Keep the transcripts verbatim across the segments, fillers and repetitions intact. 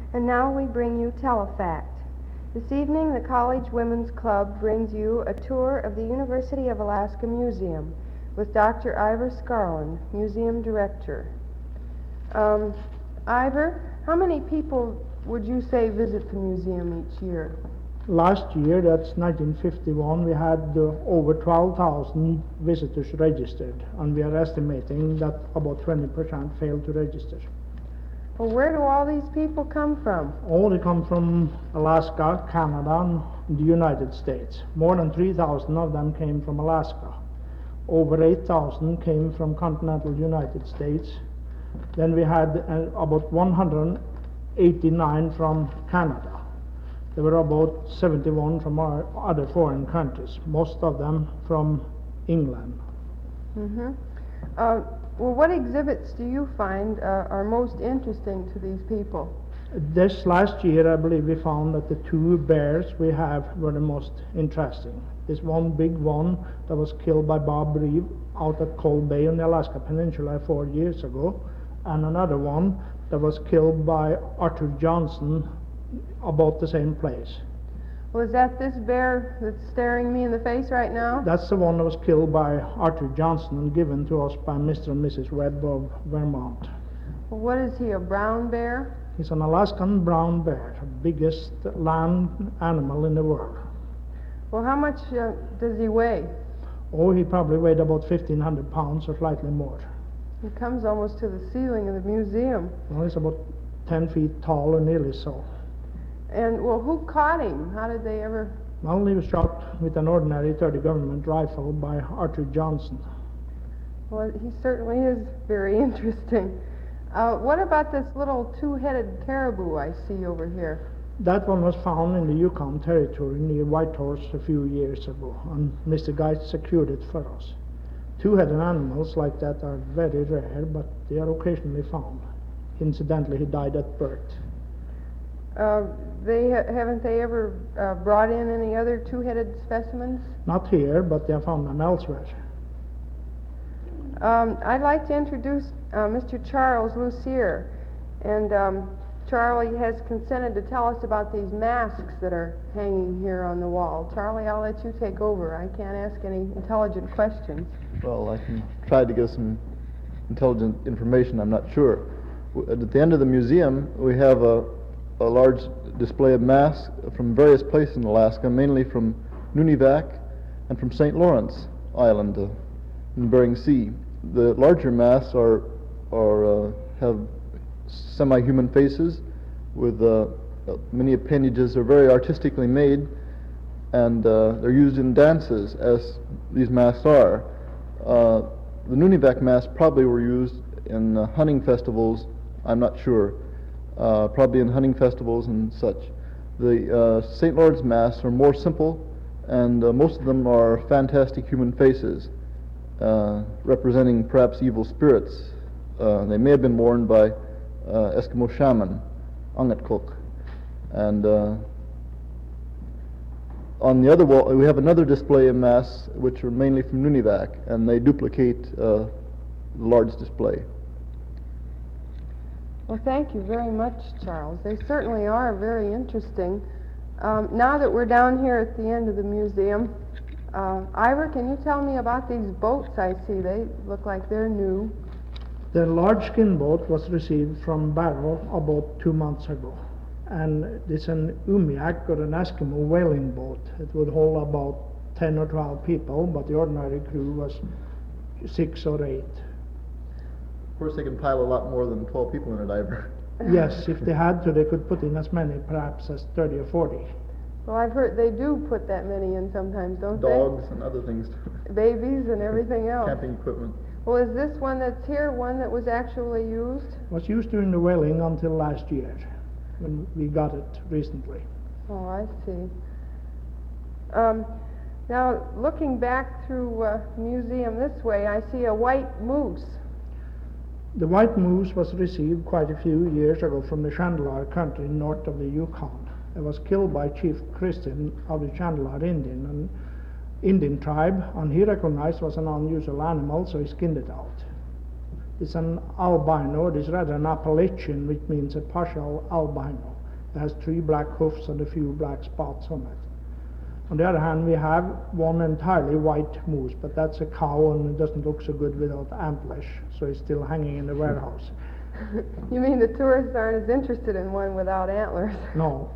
And now we bring you Telefact. This evening, the College Women's Club brings you a tour of the University of Alaska Museum with Doctor Ivor Scarland, Museum Director. Um, Ivor, how many people would you say visit the museum each year? Last year, that's nineteen fifty-one, we had uh, over twelve thousand visitors registered, and we are estimating that about twenty percent failed to register. Well, where do all these people come from? All they come from Alaska, Canada, and the United States. More than three thousand of them came from Alaska. Over eight thousand came from continental United States. Then we had uh, about one hundred eighty-nine from Canada. There were about seventy-one from our other foreign countries, most of them from England. Mm-hmm. Uh, well, what exhibits do you find uh, are most interesting to these people? This last year, I believe we found that the two bears we have were the most interesting. There's one big one that was killed by Bob Reeve out at Cold Bay on the Alaska Peninsula four years ago, and another one that was killed by Arthur Johnson about the same place. Well, is that this bear that's staring me in the face right now? That's the one that was killed by Arthur Johnson and given to us by Mister and Missus Webb of Vermont. Well, what is he, a brown bear? He's an Alaskan brown bear, the biggest land animal in the world. Well, how much uh, does he weigh? Oh, he probably weighed about fifteen hundred pounds or slightly more. He comes almost to the ceiling of the museum. Well, he's about ten feet tall or nearly so. And, well, who caught him? How did they ever... Well, he was shot with an ordinary thirty government rifle by Arthur Johnson. Well, he certainly is very interesting. Uh, what about this little two-headed caribou I see over here? That one was found in the Yukon Territory near Whitehorse a few years ago, and Mister Geist secured it for us. Two-headed animals like that are very rare, but they are occasionally found. Incidentally, he died at birth. Uh, they ha- haven't they ever uh, brought in any other two-headed specimens? Not here, but they have found them elsewhere. Um, I'd like to introduce uh, Mister Charles Lucier, and um, Charlie has consented to tell us about these masks that are hanging here on the wall. Charlie, I'll let you take over. I can't ask any intelligent questions. Well, I can try to give some intelligent information, I'm not sure. At the end of the museum, we have a, a large display of masks from various places in Alaska, mainly from Nunivak and from Saint Lawrence Island uh, in Bering Sea. The larger masks are, are uh, have semi-human faces with uh, many appendages. They're very artistically made, and uh, they're used in dances, as these masks are. Uh, the Nunivak masks probably were used in uh, hunting festivals, I'm not sure, uh, probably in hunting festivals and such. The uh, Saint Lawrence masks are more simple, and uh, most of them are fantastic human faces, uh, representing perhaps evil spirits. Uh, they may have been worn by uh, Eskimo shaman, Angatkuk. And uh, on the other wall, we have another display of masks, which are mainly from Nunivak, and they duplicate uh, the large display. Well, thank you very much, Charles. They certainly are very interesting. Um, now that we're down here at the end of the museum, uh, Ivor, can you tell me about these boats I see? They look like they're new. The large skin boat was received from Barrow about two months ago. And it's an Umiak, or an Eskimo whaling boat. It would hold about ten or twelve people, but the ordinary crew was six or eight. Of course, they can pile a lot more than twelve people in it, Ivor. Yes, if they had to, they could put in as many, perhaps as thirty or forty. Well, I've heard they do put that many in sometimes, don't Dogs and other things. they? Babies and everything else. Camping equipment. Well, is this one that's here one that was actually used? It was used during the whaling until last year, when we got it recently. Oh, I see. Um, now, looking back through uh, the museum this way, I see a white moose. The white moose was received quite a few years ago from the Chandelar country north of the Yukon. It was killed by Chief Christian of the Chandelar Indian, an Indian tribe, and he recognized it was an unusual animal, so he skinned it out. It's an albino. It is rather an Appalachian, which means a partial albino. It has three black hoofs and a few black spots on it. On the other hand, we have one entirely white moose, but that's a cow and it doesn't look so good without antlers, so it's still hanging in the warehouse. You mean the tourists aren't as interested in one without antlers? No.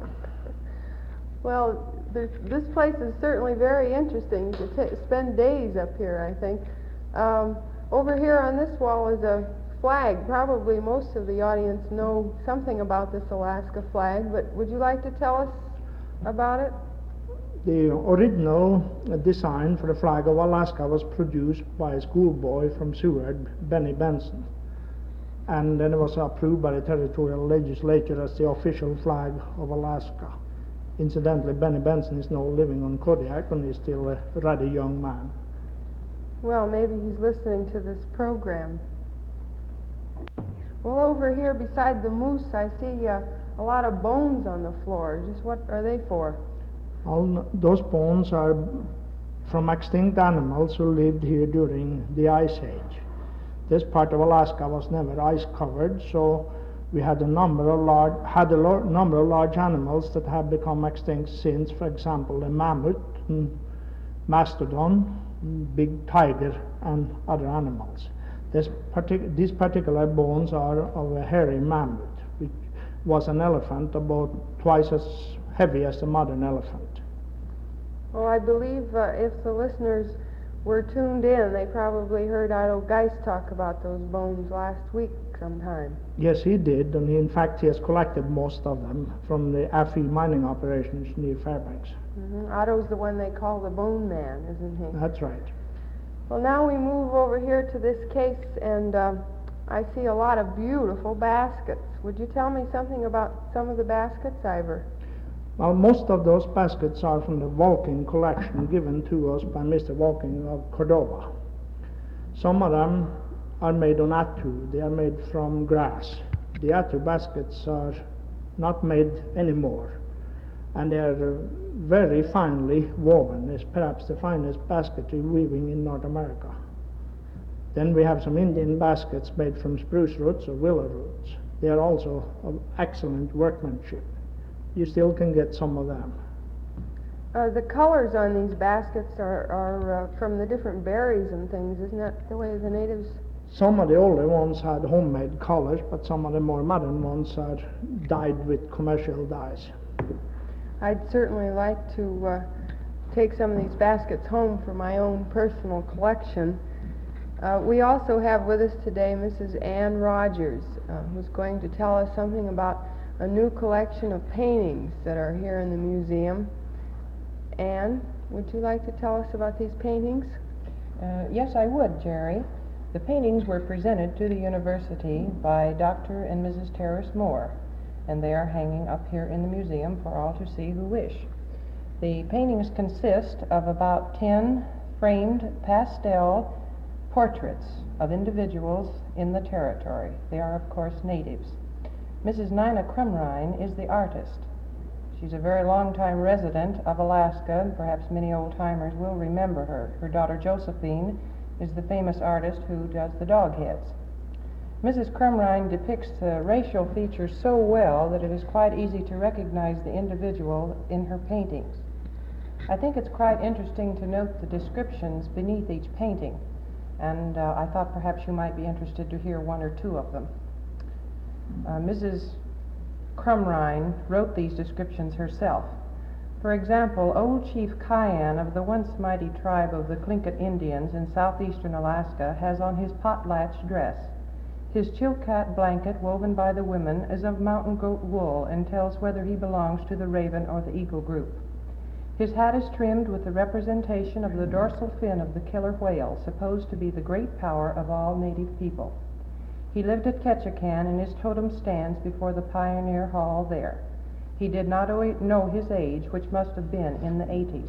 Well, this, this place is certainly very interesting. You could ta- spend days up here, I think. Um, over here on this wall is a flag. Probably most of the audience know something about this Alaska flag, but would you like to tell us about it? The original design for the flag of Alaska was produced by a schoolboy from Seward, Benny Benson. And then it was approved by the territorial legislature as the official flag of Alaska. Incidentally, Benny Benson is now living on Kodiak and is still a rather young man. Well, maybe he's listening to this program. Well, over here beside the moose, I see uh, a lot of bones on the floor. Just what are they for? All those bones are from extinct animals who lived here during the Ice Age. This part of Alaska was never ice covered, so we had a number of large had a lo- number of large animals that have become extinct since. For example, the mammoth, and mastodon, and big tiger, and other animals. This partic- these particular bones are of a hairy mammoth, which was an elephant about twice as heavy as the modern elephant. Well, I believe uh, if the listeners were tuned in, they probably heard Otto Geist talk about those bones last week sometime. Yes, he did, and he, in fact he has collected most of them from the Afi mining operations near Fairbanks. Mm-hmm. Otto's the one they call the Bone Man, isn't he? That's right. Well, now we move over here to this case, and uh, I see a lot of beautiful baskets. Would you tell me something about some of the baskets, Ivor? Well, most of those baskets are from the Walking collection given to us by Mister Walking of Cordova. Some of them are made on atu. They are made from grass. The atu baskets are not made anymore, and they are uh, very finely woven. It's perhaps the finest basketry weaving in North America. Then we have some Indian baskets made from spruce roots or willow roots. They are also of excellent workmanship. You still can get some of them. Uh, the colors on these baskets are, are uh, from the different berries and things. Isn't that the way the natives... Some of the older ones had homemade colors, but some of the more modern ones are dyed with commercial dyes. I'd certainly like to uh, take some of these baskets home for my own personal collection. Uh, we also have with us today Missus Ann Rogers, uh, who's going to tell us something about a new collection of paintings that are here in the museum. Ann, would you like to tell us about these paintings? Uh, yes, I would, Jerry. The paintings were presented to the university by Doctor and Missus Terrace Moore, and they are hanging up here in the museum for all to see who wish. The paintings consist of about ten framed pastel portraits of individuals in the territory. They are, of course, natives. Missus Nina Crumrine is the artist. She's a very long-time resident of Alaska, and perhaps many old-timers will remember her. Her daughter Josephine is the famous artist who does the dog heads. Missus Crumrine depicts the racial features so well that it is quite easy to recognize the individual in her paintings. I think it's quite interesting to note the descriptions beneath each painting, and uh, I thought perhaps you might be interested to hear one or two of them. Uh, Missus Crumrine wrote these descriptions herself. For example, old Chief Cayenne of the once mighty tribe of the Tlingit Indians in southeastern Alaska has on his potlatch dress. His chilkat blanket woven by the women is of mountain goat wool and tells whether he belongs to the raven or the eagle group. His hat is trimmed with the representation of the dorsal fin of the killer whale, supposed to be the great power of all native people. He lived at Ketchikan, and his totem stands before the Pioneer Hall there. He did not know his age, which must have been in the eighties.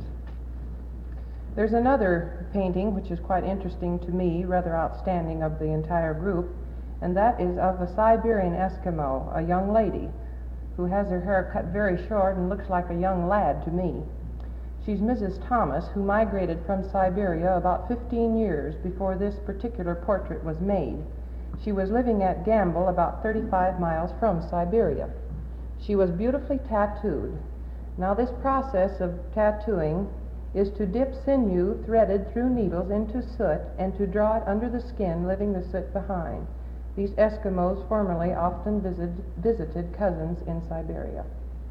There's another painting which is quite interesting to me, rather outstanding of the entire group, and that is of a Siberian Eskimo, a young lady, who has her hair cut very short and looks like a young lad to me. She's Missus Thomas, who migrated from Siberia about fifteen years before this particular portrait was made. She was living at Gamble, about thirty-five miles from Siberia. She was beautifully tattooed. Now this process of tattooing is to dip sinew threaded through needles into soot and to draw it under the skin, leaving the soot behind. These Eskimos formerly often visit, visited cousins in Siberia.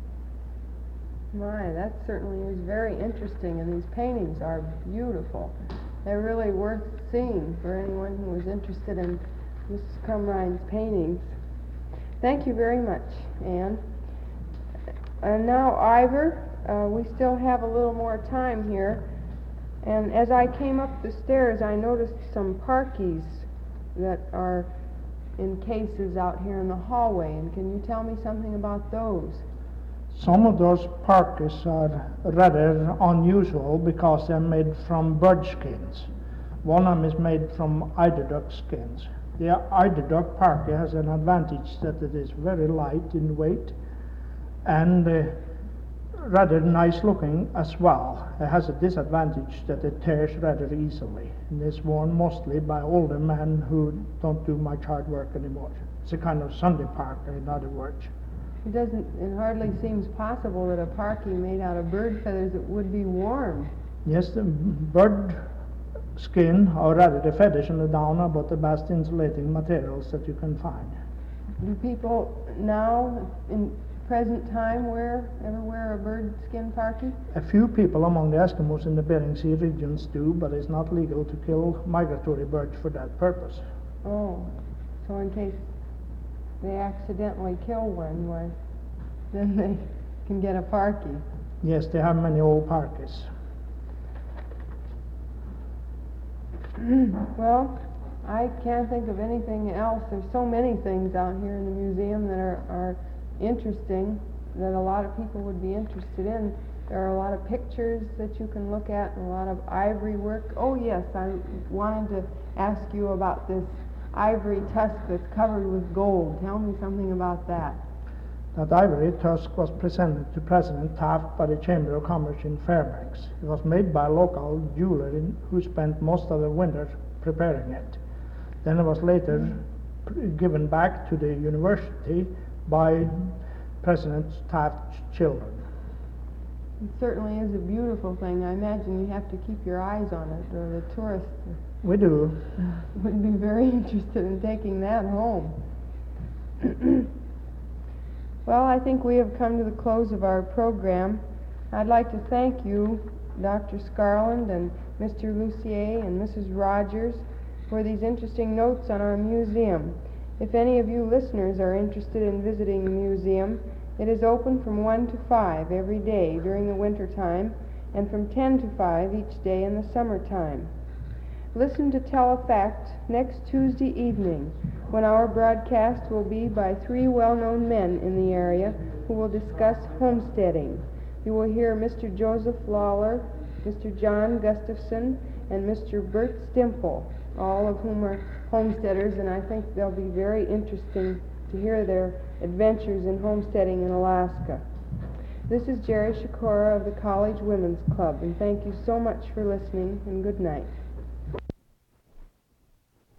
My, that certainly is very interesting, and these paintings are beautiful. They're really worth seeing for anyone who is interested in Missus Crumrine's paintings. Thank you very much, Anne. And now, Ivor, uh, we still have a little more time here. And as I came up the stairs, I noticed some parkies that are in cases out here in the hallway. And can you tell me something about those? Some of those parkas are rather unusual because they're made from bird skins. One of them is made from eider duck skins. The eider duck parka has an advantage that it is very light in weight and uh, rather nice looking as well. It has a disadvantage that it tears rather easily, and is worn mostly by older men who don't do much hard work anymore. It's a kind of Sunday parka, in other words. It doesn't, it hardly seems possible that a parky made out of bird feathers it would be warm. Yes, the bird skin, or rather the feathers and the down, are about the best insulating materials that you can find. Do people now, in present time, wear, ever wear a bird skin parky? A few people among the Eskimos in the Bering Sea regions do, but it's not legal to kill migratory birds for that purpose. Oh, so in case they accidentally kill one, why, then they can get a parky. Yes, they have many old parkas. Well, I can't think of anything else. There's so many things out here in the museum that are, are interesting, that a lot of people would be interested in. There are a lot of pictures that you can look at and a lot of ivory work. Oh yes, I wanted to ask you about this ivory tusk that's covered with gold. Tell me something about that. That ivory tusk was presented to President Taft by the Chamber of Commerce in Fairbanks. It was made by a local jeweler in, who spent most of the winter preparing it. Then it was later p- given back to the university by President Taft's children. It certainly is a beautiful thing. I imagine you have to keep your eyes on it, or the tourists We do. would be very interested in taking that home. Well, I think we have come to the close of our program. I'd like to thank you, Doctor Skarland and Mister Lucier and Missus Rogers, for these interesting notes on our museum. If any of you listeners are interested in visiting the museum, it is open from one to five every day during the winter time, and from ten to five each day in the summertime. Listen to Telefact next Tuesday evening, when our broadcast will be by three well-known men in the area who will discuss homesteading. You will hear Mister Joseph Lawler, Mister John Gustafson, and Mister Bert Stimple, all of whom are homesteaders, and I think they'll be very interesting to hear their adventures in homesteading in Alaska. This is Jerry Shakora of the College Women's Club, and thank you so much for listening, and good night.